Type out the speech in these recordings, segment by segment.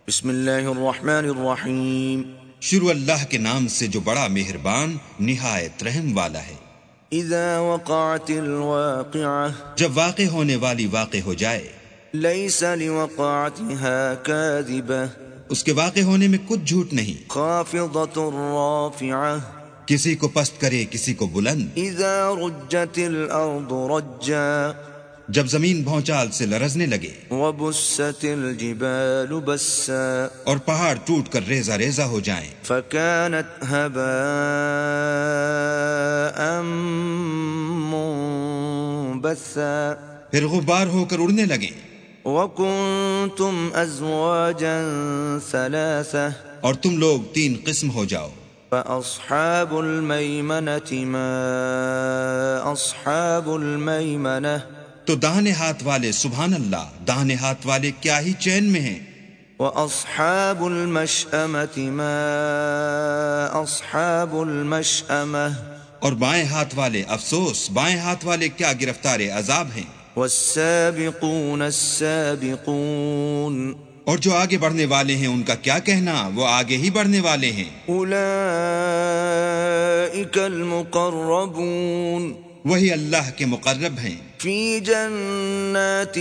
بسم اللہ الرحمن الرحیم۔ شروع اللہ کے نام سے جو بڑا مہربان نہایت رحم والا ہے۔ اذا وقعت الواقعہ، جب واقع ہونے والی واقع ہو جائے، لیس لوقعتها کاذبہ، اس کے واقع ہونے میں کچھ جھوٹ نہیں، خافضۃ رافعہ، کسی کو پست کرے کسی کو بلند۔ اذا رجت الارض رجا، جب زمین بھونچال سے لرزنے لگے، وبست الجبال بسا، اور پہاڑ ٹوٹ کر ریزہ ریزہ ہو جائیں، فكانت هباء منبثا، پھر غبار ہو کر اڑنے لگیں، وكنتم ازواجا ثلاثة، اور تم لوگ 3 قسم ہو جاؤ۔ فاصحاب الميمنة ما اصحاب الميمنة، تو داہنے ہاتھ والے سبحان اللہ، داہنے ہاتھ والے کیا ہی چین میں ہیں، واصحاب المشأمة ما اصحاب المشأمة، اور بائیں ہاتھ والے افسوس، بائیں ہاتھ والے کیا گرفتار عذاب ہیں۔ والسابقون السابقون، اور جو آگے بڑھنے والے ہیں ان کا کیا کہنا، وہ آگے ہی بڑھنے والے ہیں۔ اولئک المقربون، وہی اللہ کے مقرب ہیں، فی جنات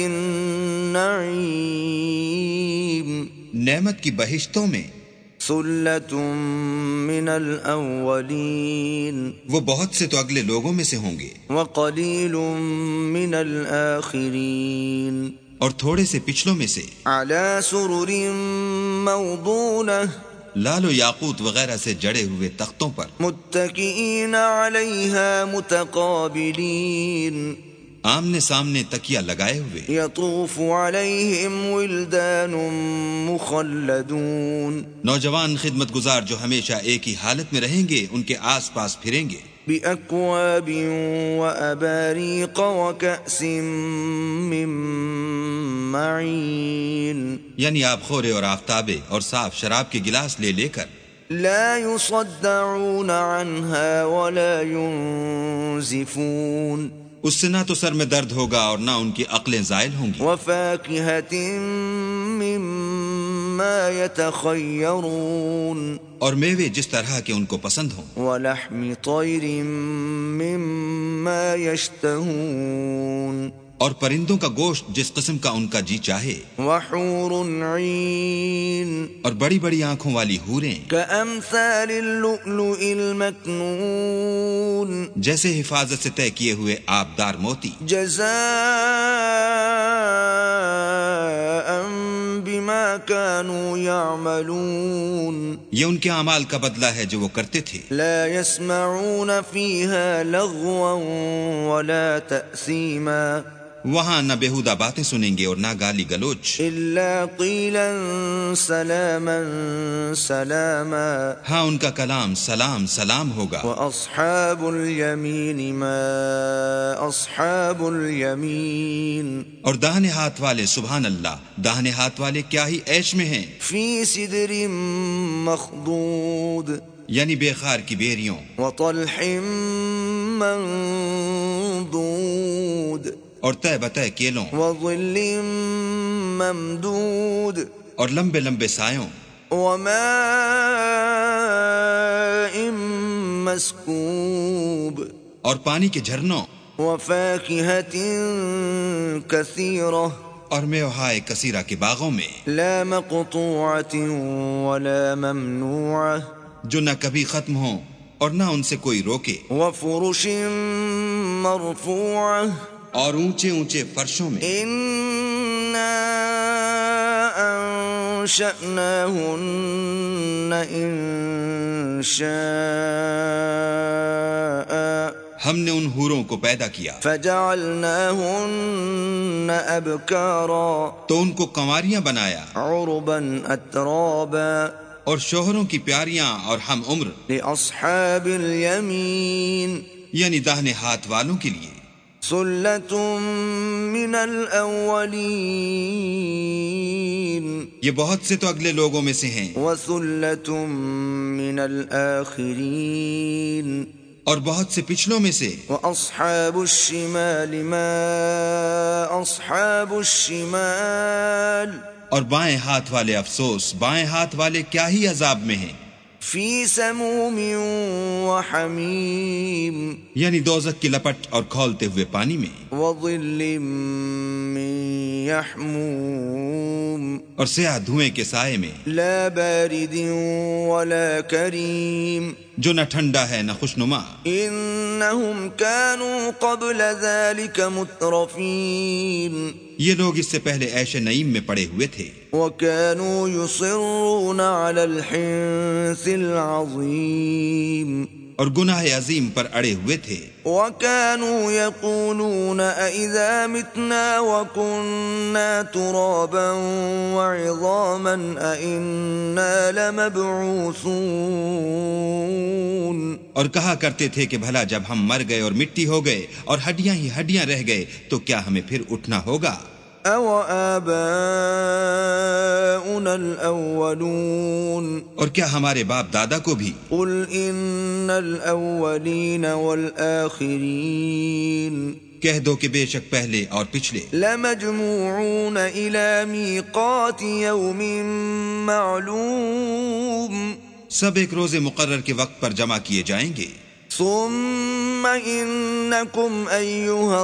النعیم، نعمت کی بہشتوں میں۔ ثلۃ من الاولین، وہ بہت سے تو اگلے لوگوں میں سے ہوں گے، وقلیل من الاخرین، اور تھوڑے سے پچھلوں میں سے۔ علی سرر موضونہ، لال و یاقوت وغیرہ سے جڑے ہوئے تختوں پر، متکئین علیہا متقابلین، آمنے سامنے تکیہ لگائے ہوئے۔ یطوف علیہم ولدان مخلدون، نوجوان خدمت گزار جو ہمیشہ ایک ہی حالت میں رہیں گے ان کے آس پاس پھریں گے۔ بأکواب وأباریق وکأس من معین، یعنی آب خورے اور آفتابے اور صاف شراب کے گلاس لے لے کر۔ لا يصدعون عنها ولا ينزفون، اس سے نہ تو سر میں درد ہوگا اور نہ ان کی عقلیں زائل ہوں گی۔ وفاکہۃ مما یتخیرون، اور میوے جس طرح کے ان کو پسند ہوں۔ ولحم طیر مما یشتہون، اور پرندوں کا گوشت جس قسم کا ان کا جی چاہے۔ وحور عین، اور بڑی بڑی آنکھوں والی حوریں، کامثال اللؤلؤ المکنون، جیسے حفاظت سے طے کیے ہوئے آبدار موتی۔ جزاء بما كانوا يعملون، یہ ان کے اعمال کا بدلہ ہے جو وہ کرتے تھے۔ لا يسمعون فيها لغوا ولا تأثیما، وہاں نہ بےہودہ باتیں سنیں گے اور نہ گالی گلوچ، الا قیلا سلاما سلاما، ہاں ان کا کلام سلام سلام ہوگا۔ واصحاب الیمین ما اصحاب الیمین، اور داہنے ہاتھ والے سبحان اللہ، داہنے ہاتھ والے کیا ہی عیش میں ہیں، فی سدر مخضود، یعنی بے خار کی بیریوں، وطلح منضود، اور تہ بتہ کیلوں، وظل ممدود، اور لمبے لمبے سایوں، وماء مسکوب، اور پانی کے جھرنوں، وفاکہۃ کثیرہ، اور میوہائے کثیرہ کے باغوں میں، لا مقطوعۃ ولا ممنوعہ، جو نہ کبھی ختم ہوں اور نہ ان سے کوئی روکے، وفرش مرفوعہ، اور اونچے اونچے فرشوں میں۔ انا انشأناہن انشاء، ہم نے ان حوروں کو پیدا کیا فجعلناہن ابکارا، تو ان کو کنواریاں بنایا، عربا اترابا، اور شوہروں کی پیاریاں اور ہم عمر، لاصحاب الیمین، یعنی داہنے ہاتھ والوں کے لیے۔ ثلۃ من الاولین، یہ بہت سے تو اگلے لوگوں میں سے ہیں، وثلۃ من الاخرین، اور بہت سے پچھلوں میں سے۔ واصحاب الشمال ما اصحاب الشمال، اور بائیں ہاتھ والے افسوس، بائیں ہاتھ والے کیا ہی عذاب میں ہیں، فی سموم وحمیم یعنی دوزخ کی لپٹ اور کھولتے ہوئے پانی میں، وظل من یحموم اور سیاہ دھوئیں کے سائے میں، لا بارد ولا کریم جو نہ ٹھنڈا ہے نہ خوشنما۔ انہم كانوا قبل ذلك مترفین یہ لوگ اس سے پہلے عیش نعیم میں پڑے ہوئے تھے، وكانوا يصرون على الحنث العظیم اور گناہ عظیم پر اڑے ہوئے تھے، وكانوا يقولون أإذا متنا وكنا ترابا وعظاما أإنا لمبعوثون اور کہا کرتے تھے کہ بھلا جب ہم مر گئے اور مٹی ہو گئے اور ہڈیاں ہی ہڈیاں رہ گئے تو کیا ہمیں پھر اٹھنا ہوگا؟ أو آباؤنا الأولون اور کیا ہمارے باپ دادا کو بھی؟ قل إن الأولين والآخرين کہہ دو کہ بے شک پہلے اور پچھلے لمجموعون إلى ميقات يوم معلوم سب ایک روز مقرر کے وقت پر جمع کیے جائیں گے، ثم إنكم أيها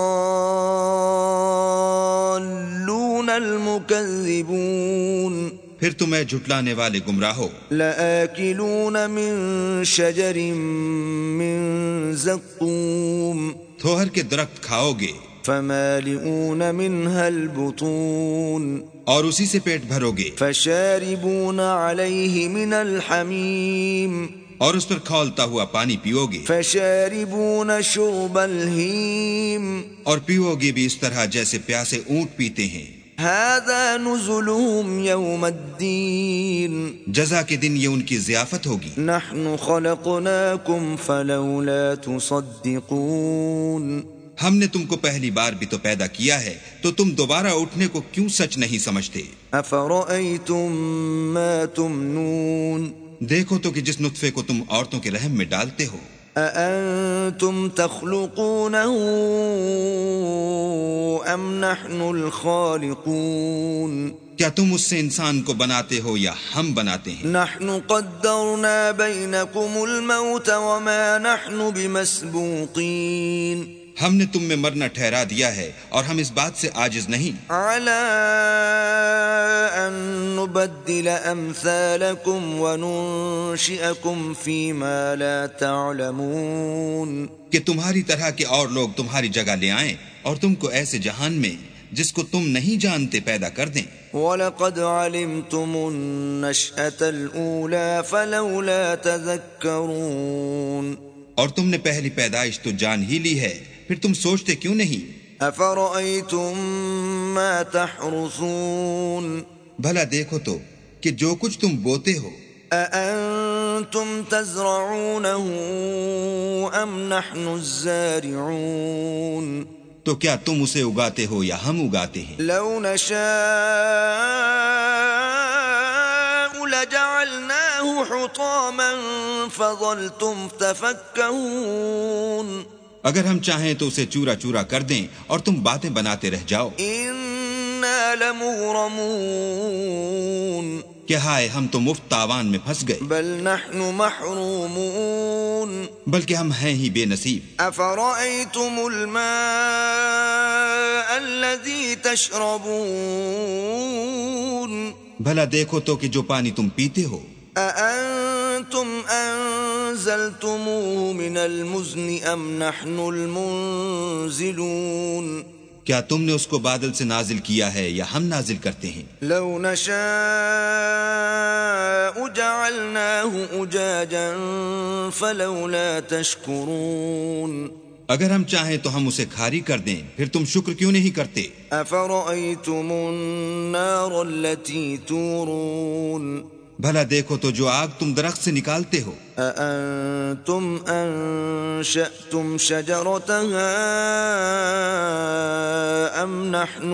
الضالون المكذبون پھر تمہیں جھٹلانے والے گمراہو، لآكلون من شجر من زقوم تھوہر کے درخت کھاؤ گے، فمالئون منها البطون اور اسی سے پیٹ بھرو گے، فشاربون عليه من الحميم اور اس پر کھولتا ہوا پانی پیو گے، فشاربون شرب الهيم اور پیو گے بھی اس طرح جیسے پیاسے اونٹ پیتے ہیں۔ هذا نزلهم يوم الدين جزا کے دن یہ ان کی ضیافت ہوگی۔ نحن خلقناكم فلولا تصدقون ہم نے تم کو پہلی بار بھی تو پیدا کیا ہے تو تم دوبارہ اٹھنے کو کیوں سچ نہیں سمجھتے؟ افرأيتم ما تمنون دیکھو تو کہ جس نطفے کو تم عورتوں کے رحم میں ڈالتے ہو، أأنتم تخلقونه أم نحن الخالقون کیا تم اس سے انسان کو بناتے ہو یا ہم بناتے ہیں؟ نحن قدرنا بينكم الموت وما نحن بمسبوقين ہم نے تم میں مرنا ٹھہرا دیا ہے اور ہم اس بات سے عاجز نہیں، على أن نبدل أمثالكم وننشئكم فيما لا تعلمون کہ تمہاری طرح کے اور لوگ تمہاری جگہ لے آئیں اور تم کو ایسے جہان میں جس کو تم نہیں جانتے پیدا کر دیں۔ وَلَقَدْ عَلِمْتُمُ النَّشْأَةَ الْأُولَى فَلَوْلَا تَذَكَّرُونَ اور تم نے پہلی پیدائش تو جان ہی لی ہے، پھر تم سوچتے کیوں نہیں؟ أَفَرَأَيْتُم مَّا تَحْرُثُونَ بھلا دیکھو تو کہ جو کچھ تم بوتے ہو، أَأَنتُمْ تَزْرَعُونَهُ أَمْ نَحْنُ الزَّارِعُونَ تو کیا تم اسے اگاتے ہو یا ہم اگاتے ہیں؟ لَوْ نَشَاءُ لَجَعَلْنَاهُ حُطَامًا فَظَلْتُمْ تَفَكَّهُونَ اگر ہم چاہیں تو اسے چورا چورا کر دیں اور تم باتیں بناتے رہ جاؤ۔ إِنَّا لَمُغْرَمُونَ کہ ہائے ہم تو مفت تاوان میں پھنس گئے، بل نحن محرومون بلکہ ہم ہیں ہی بے نصیب۔ أفرأيتم الماء الذي تشربون بھلا دیکھو تو کہ جو پانی تم پیتے ہو، أأنتم أنزلتموه من المزن أم نحن المنزلون کیا تم نے اس کو بادل سے نازل کیا ہے یا ہم نازل کرتے ہیں؟ لو نشاء جعلناه أجاجا فلولا تشكرون اگر ہم چاہیں تو ہم اسے کھاری کر دیں، پھر تم شکر کیوں نہیں کرتے؟ أفرأيتم النار التي تورون بھلا دیکھو تو جو آگ تم درخت سے نکالتے ہو، أأنتم أنشأتم شجرتها أم نحن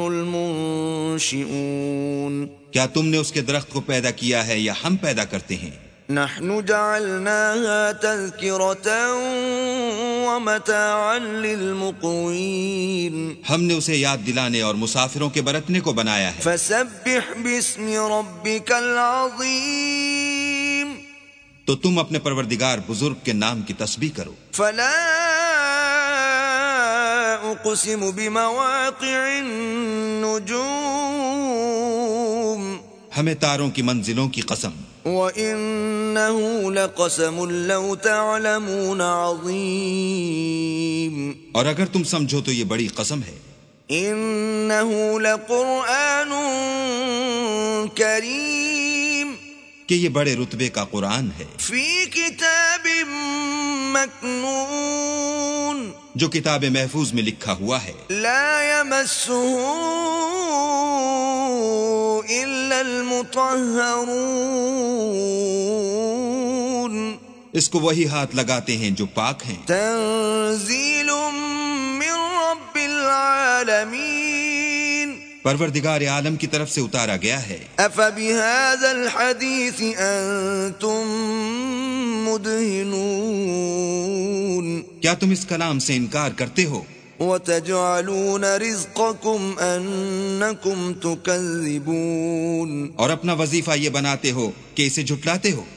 المنشئون کیا تم نے اس کے درخت کو پیدا کیا ہے یا ہم پیدا کرتے ہیں؟ نحن جعلناها تذكرة ومتاعا للمقوين ہم نے اسے یاد دلانے اور مسافروں کے برتنے کو بنایا ہے. فسبح باسم ربك العظيم تو تم اپنے پروردگار بزرگ کے نام کی تسبیح کرو. فلا اقسم بمواقع النجوم ہمیں تاروں کی منزلوں کی قسم. وَإِنَّهُ لَقَسَمٌ لَوْ تَعْلَمُونَ عَظِيمٌ اور اگر تم سمجھو تو یہ بڑی قسم ہے. إِنَّهُ لَقُرْآنٌ كَرِيمٌ کہ یہ بڑے رتبے کا قرآن ہے. فِي كِتَابٍ مَّكْنُونٍ جو کتاب محفوظ میں لکھا ہوا ہے. لَا يَمَسُّهُ إِلَّا الْمُطَهَّرُونَ اس کو وہی ہاتھ لگاتے ہیں جو پاک ہیں. تنزیل من رب العالمین پروردگار عالم کی طرف سے اتارا گیا ہے. افبهذا الحدیث انتم مدہنون کیا تم اس کلام سے انکار کرتے ہو؟ وتجعلون رزقكم انکم تکذبون اور اپنا وظیفہ یہ بناتے ہو کہ اسے جھٹلاتے ہو.